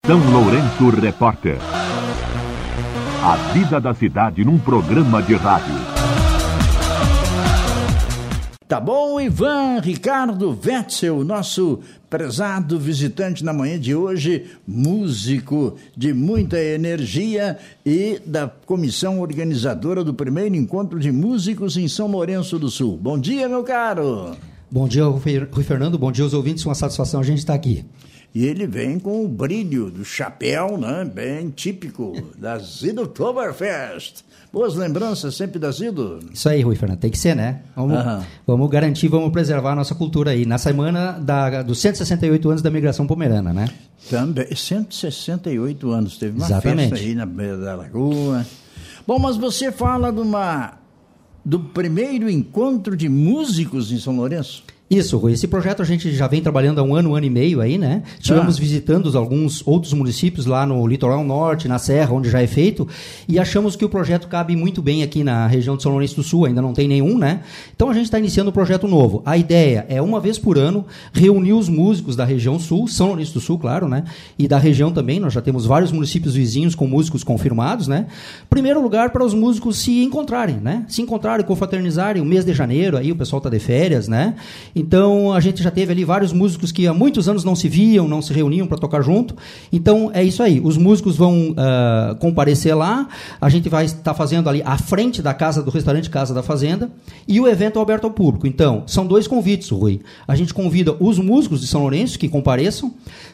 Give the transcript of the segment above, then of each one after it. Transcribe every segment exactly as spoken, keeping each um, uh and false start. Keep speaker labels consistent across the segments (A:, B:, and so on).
A: São Lourenço Repórter. A vida da cidade num programa de rádio.
B: Tá bom, Ivan Ricardo Wetzel, nosso prezado visitante na manhã de hoje, músico de muita energia e da comissão organizadora do primeiro encontro de músicos em São Lourenço do Sul. Bom dia, meu caro.
C: Bom dia, Rui Fernando, bom dia aos ouvintes, uma satisfação a gente estar aqui.
B: E ele vem com o brilho do chapéu, né? Bem típico da Zido Oktoberfest. Boas lembranças sempre da Zido.
C: Isso aí, Rui Fernando, tem que ser, né? Vamos, uhum. vamos garantir, vamos preservar a nossa cultura aí. Na semana da, dos cento e sessenta e oito anos da migração pomerana, né?
B: Também, cento e sessenta e oito anos, teve uma
C: Exatamente.
B: Festa aí na beira da lagoa. Bom, mas você fala de uma, do primeiro encontro de músicos em São Lourenço?
C: Isso, Rui. Esse projeto a gente já vem trabalhando há um ano, um ano e meio aí, né? Estivemos ah. visitando alguns outros municípios lá no litoral norte, na serra, onde já é feito, e achamos que o projeto cabe muito bem aqui na região de São Lourenço do Sul, ainda não tem nenhum, né? Então a gente está iniciando um projeto novo. A ideia é, uma vez por ano, reunir os músicos da região sul, São Lourenço do Sul, claro, né? E da região também, nós já temos vários municípios vizinhos com músicos confirmados, né? Primeiro lugar, para os músicos se encontrarem, né? Se encontrarem, confraternizarem, o mês de janeiro, aí o pessoal está de férias, né? Então, a gente já teve ali vários músicos que há muitos anos não se viam, não se reuniam para tocar junto. Então, é isso aí. Os músicos vão uh, comparecer lá. A gente vai estar fazendo ali à frente da casa, do restaurante Casa da Fazenda. E o evento é aberto ao público. Então, são dois convites, Rui. A gente convida os músicos de São Lourenço que compareçam.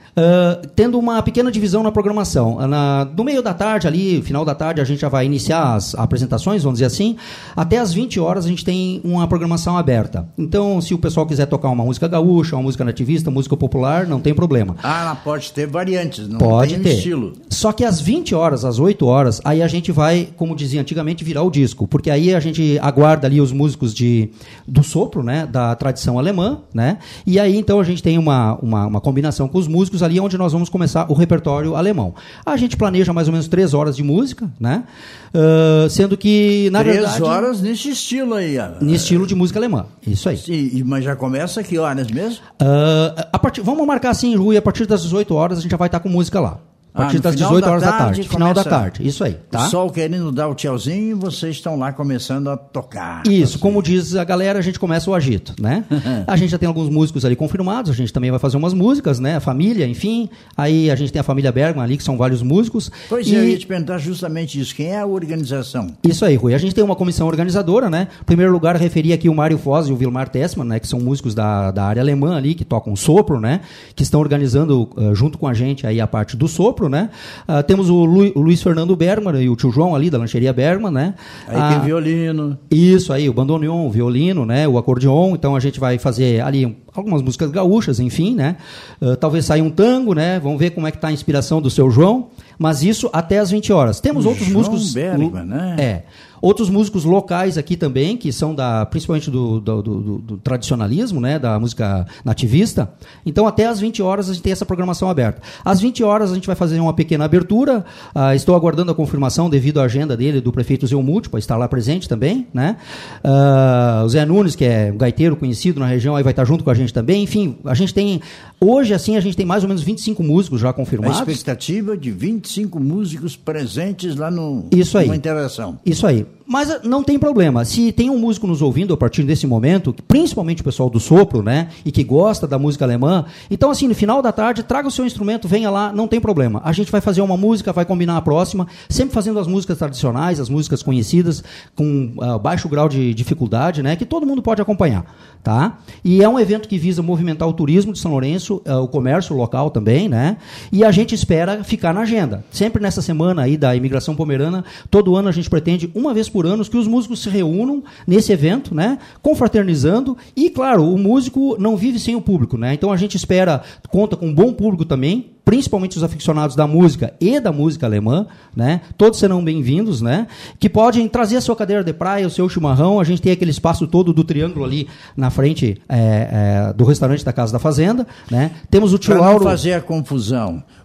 C: Uh, tendo uma pequena divisão na programação. Na, no meio da tarde, ali, final da tarde, a gente já vai iniciar as apresentações, vamos dizer assim. Até às vinte horas a gente tem uma programação aberta. Então, se o pessoal quiser tocar uma música gaúcha, uma música nativista, música popular, não tem problema.
B: Ah, pode ter variantes, não
C: pode
B: tem
C: ter.
B: estilo.
C: Só que às vinte horas, às oito horas, aí a gente vai, como dizia antigamente, virar o disco. Porque aí a gente aguarda ali os músicos de, do sopro, né, da tradição alemã, né? E aí, então, a gente tem uma, uma, uma combinação com os músicos ali onde nós vamos começar o repertório alemão. A gente planeja mais ou menos três horas de música, né? Uh, sendo que, na
B: três
C: verdade...
B: Três horas nesse estilo aí.
C: Nesse estilo de música alemã, isso aí.
B: Sim, mas já começa que horas mesmo?
C: Uh, a partir, vamos marcar assim, Rui, a partir das dezoito horas a gente já vai estar com música lá. A partir ah, das dezoito horas da tarde, da tarde final da tarde, isso aí, tá?
B: O sol querendo dar o tchauzinho, vocês estão lá começando a tocar.
C: Isso, como diz a galera, a gente começa o agito, né? A gente já tem alguns músicos ali confirmados, a gente também vai fazer umas músicas, né? A família, enfim, aí a gente tem a família Bergman ali, que são vários músicos.
B: Pois e... eu ia te perguntar justamente isso, quem é a organização?
C: Isso aí, Rui, a gente tem uma comissão organizadora, né? Em primeiro lugar, referi aqui o Mário Foz e o Wilmar Tessmann, né? Que são músicos da, da área alemã ali, que tocam sopro, né? Que estão organizando uh, junto com a gente aí a parte do sopro, né? Uh, temos o, Lu, o Luiz Fernando Bergman e o tio João ali, da lancheria Bergman, né?
B: Aí ah, tem violino.
C: Isso aí, o bandoneon, o violino, né? O acordeon. Então a gente vai fazer ali algumas músicas gaúchas, enfim, né? Uh, talvez saia um tango, né? Vamos ver como é que está a inspiração do seu João. Mas isso até às vinte horas. Temos o outros
B: João
C: músicos...
B: Bergman, né?
C: É. Outros músicos locais aqui também, que são da, principalmente do, do, do, do tradicionalismo, né, da música nativista. Então, até às vinte horas, a gente tem essa programação aberta. Às vinte horas, a gente vai fazer uma pequena abertura. Uh, estou aguardando a confirmação, devido à agenda dele, do prefeito Zé Múltiplo, para estar lá presente também. Né? Uh, o Zé Nunes, que é um gaiteiro conhecido na região, aí vai estar junto com a gente também. Enfim, a gente tem... Hoje, assim, a gente tem mais ou menos vinte e cinco músicos já confirmados.
B: A expectativa de vinte e cinco músicos presentes lá no,
C: Isso aí.
B: numa interação.
C: Isso aí. Mas não tem problema. Se tem um músico nos ouvindo a partir desse momento, principalmente o pessoal do sopro, né, e que gosta da música alemã, então assim, no final da tarde, traga o seu instrumento, venha lá, não tem problema. A gente vai fazer uma música, vai combinar a próxima, sempre fazendo as músicas tradicionais, as músicas conhecidas, com uh, baixo grau de dificuldade, né, que todo mundo pode acompanhar, tá? E é um evento que visa movimentar o turismo de São Lourenço, uh, o comércio local também, né, e a gente espera ficar na agenda. Sempre nessa semana aí da imigração pomerana, todo ano a gente pretende, uma vez por ano, que os músicos se reúnam nesse evento, né, confraternizando, e claro, o músico não vive sem o público, né, então a gente espera, conta com um bom público também, principalmente os aficionados da música e da música alemã, né, todos serão bem-vindos, né, que podem trazer a sua cadeira de praia, o seu chimarrão, a gente tem aquele espaço todo do triângulo ali na frente é, é, do restaurante da Casa da Fazenda, né, temos o tio
B: Pra
C: Lauro...
B: não fazer a confusão,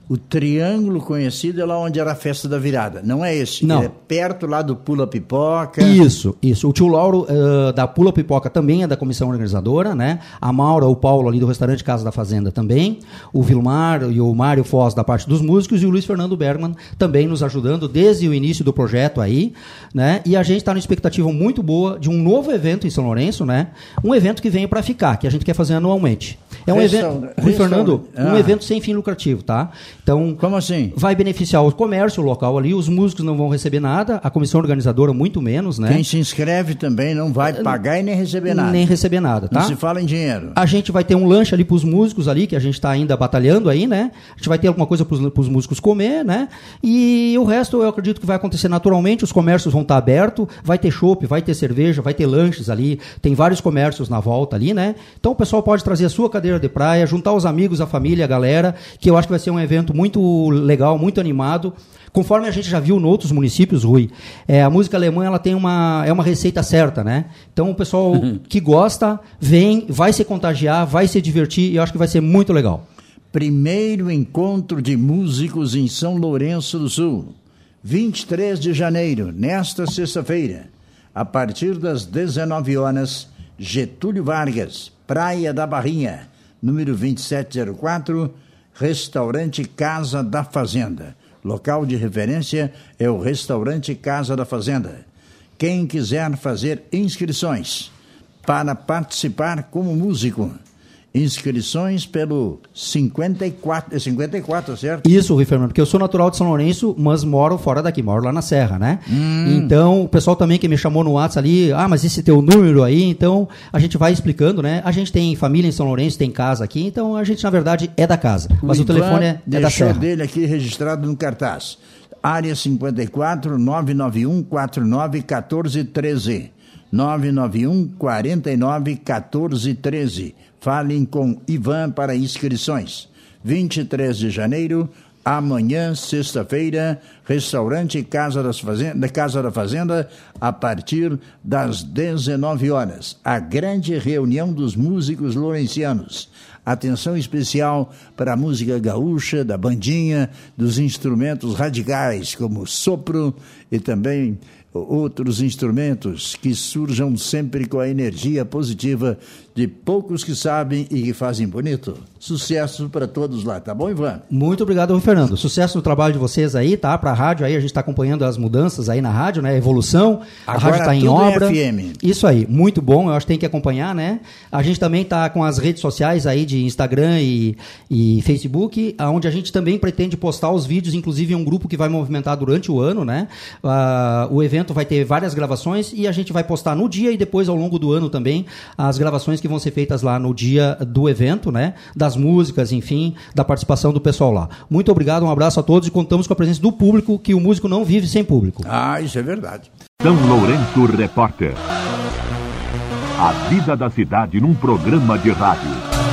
B: O triângulo conhecido é lá onde era a festa da virada. Não é esse?
C: Não.
B: É perto lá do Pula Pipoca.
C: Isso, isso. O tio Lauro uh, da Pula Pipoca também é da comissão organizadora, né? A Maura, o Paulo ali do restaurante Casa da Fazenda também. O Vilmar e o Mário Foz da parte dos músicos e o Luiz Fernando Bergman também nos ajudando desde o início do projeto aí, né? E a gente está numa expectativa muito boa de um novo evento em São Lourenço, né? Um evento que veio para ficar, que a gente quer fazer anualmente. É um
B: Restaura...
C: evento, Rui Fernando,
B: ah.
C: um evento sem fim lucrativo, tá? Então,
B: como assim?
C: Vai beneficiar o comércio local ali, os músicos não vão receber nada, a comissão organizadora muito menos, né?
B: Quem se inscreve também não vai pagar e nem receber nada.
C: Nem receber nada, tá?
B: Não se fala em dinheiro.
C: A gente vai ter um lanche ali para os músicos ali, que a gente está ainda batalhando aí, né? A gente vai ter alguma coisa para os músicos comer, né? E o resto eu acredito que vai acontecer naturalmente, os comércios vão estar abertos, vai ter chopp, vai ter cerveja, vai ter lanches ali, tem vários comércios na volta ali, né? Então o pessoal pode trazer a sua cadeira de praia, juntar os amigos, a família, a galera, que eu acho que vai ser um evento muito legal, muito animado. Conforme a gente já viu em outros municípios, Rui, é, a música alemã ela tem uma, é uma receita certa, né? Então o pessoal uhum. que gosta, vem, vai se contagiar, vai se divertir e eu acho que vai ser muito legal.
B: Primeiro encontro de músicos em São Lourenço do Sul, vinte e três de janeiro, nesta sexta-feira, a partir das dezenove horas, Getúlio Vargas, Praia da Barrinha, número vinte e sete zero quatro, Restaurante Casa da Fazenda. Local de referência é o Restaurante Casa da Fazenda. Quem quiser fazer inscrições para participar como músico, inscrições pelo cinquenta e quatro, é cinquenta e quatro, certo?
C: Isso, Rui Fernando, porque eu sou natural de São Lourenço, mas moro fora daqui, moro lá na Serra, né? Hum. Então, o pessoal também que me chamou no WhatsApp ali, ah, mas esse teu número aí, então a gente vai explicando, né? A gente tem família em São Lourenço, tem casa aqui, então a gente, na verdade, é da casa,
B: o
C: mas
B: Ivan
C: o telefone é, é da Serra.
B: Deixou dele aqui registrado no cartaz. Área cinquenta e quatro, nove nove um, quatro nove um quatro um três. nove nove um, quatro nove um quatro um três. Falem com Ivan para inscrições. vinte e três de janeiro, amanhã, sexta-feira, Restaurante Casa, das Fazenda, Casa da Fazenda, a partir das dezenove horas. A grande reunião dos músicos lourencianos. Atenção especial para a música gaúcha, da bandinha, dos instrumentos radicais, como sopro e também outros instrumentos que surjam sempre com a energia positiva de poucos que sabem e que fazem bonito. Sucesso para todos lá, tá bom, Ivan?
C: Muito obrigado, Rui Fernando. Sucesso no trabalho de vocês aí, tá? Para a rádio aí, a gente está acompanhando as mudanças aí na rádio, né? A evolução, a
B: Agora
C: rádio está em
B: tudo
C: obra.
B: É F M.
C: Isso aí, muito bom, eu acho que tem que acompanhar, né? A gente também está com as redes sociais aí de Instagram e, e Facebook, onde a gente também pretende postar os vídeos, inclusive em um grupo que vai movimentar durante o ano, né? Uh, o evento vai ter várias gravações e a gente vai postar no dia e depois ao longo do ano também as gravações que vão ser feitas lá no dia do evento, né? Das músicas, enfim, da participação do pessoal lá. Muito obrigado, um abraço a todos e contamos com a presença do público, que o músico não vive sem público.
B: Ah, isso é verdade.
A: São Lourenço Repórter. A vida da cidade num programa de rádio.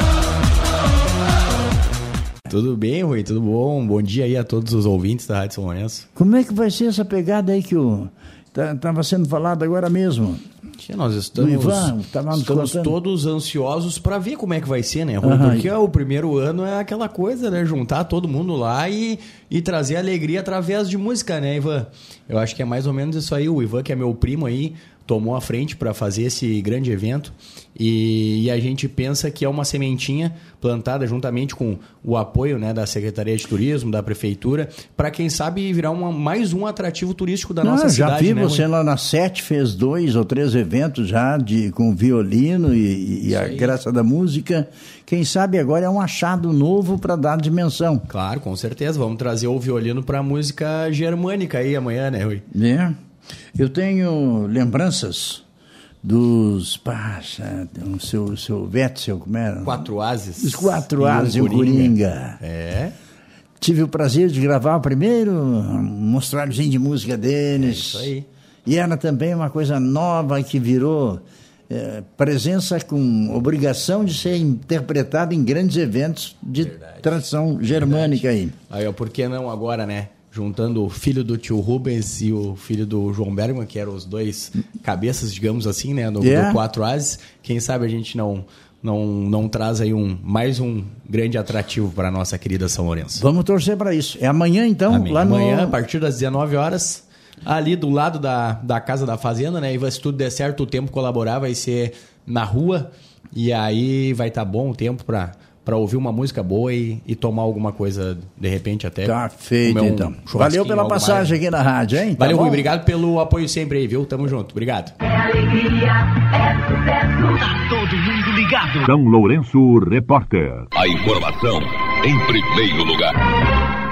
D: Tudo bem, Rui? Tudo bom? Bom dia aí a todos os ouvintes da Rádio São Lourenço.
B: Como é que vai ser essa pegada aí que o estava sendo falado agora mesmo?
D: Nós estamos,
B: Ivan,
D: estamos todos ansiosos para ver como é que vai ser, né, Rui?
B: Uhum.
D: Porque o primeiro ano é aquela coisa, né? Juntar todo mundo lá e, e trazer alegria através de música, né, Ivan? Eu acho que é mais ou menos isso aí. O Ivan, que é meu primo aí, tomou a frente para fazer esse grande evento e, e a gente pensa que é uma sementinha plantada juntamente com o apoio, né, da Secretaria de Turismo, da Prefeitura, para quem sabe virar uma, mais um atrativo turístico da
B: Não,
D: nossa
B: já
D: cidade.
B: vi,
D: né,
B: você lá na Sete fez dois ou três eventos já de, com violino e, e a
D: aí.
B: graça da música. Quem sabe agora é um achado novo para dar dimensão.
D: Claro, com certeza. Vamos trazer o violino para a música germânica aí amanhã, né, Rui?
B: É. Eu tenho lembranças dos... Paxa, o seu, o seu Wetzel, como era?
D: Quatro Ases.
B: Os Quatro Ases e o Coringa.
D: É.
B: Tive o prazer de gravar o primeiro mostrarzinho de música deles.
D: É isso aí.
B: E era também uma coisa nova que virou é, presença com obrigação de ser interpretada em grandes eventos de Verdade. Tradição germânica. Verdade. Aí.
D: Aí, ó, por que não agora, né? Juntando o filho do tio Rubens e o filho do João Bergman, que eram os dois cabeças, digamos assim, né, no, yeah. do Quatro Ases. Quem sabe a gente não, não, não traz aí um, mais um grande atrativo para a nossa querida São Lourenço.
B: Vamos torcer para isso. É amanhã, então?
D: Amém.
B: Lá
D: Amanhã,
B: no...
D: a partir das dezenove horas, ali do lado da, da Casa da Fazenda, né? E se tudo der certo, o tempo colaborar, vai ser na rua. E aí vai estar tá bom o tempo para para ouvir uma música boa e, e tomar alguma coisa, de repente, até.
B: Tá feito,
D: um
B: então. Valeu pela passagem mais. Aqui na rádio, hein?
D: Valeu,
B: tá
D: Rui. Obrigado pelo apoio sempre aí, viu? Tamo junto. Obrigado.
E: É alegria, é sucesso. Tá todo mundo ligado.
A: São Lourenço Repórter.
F: A informação em primeiro lugar.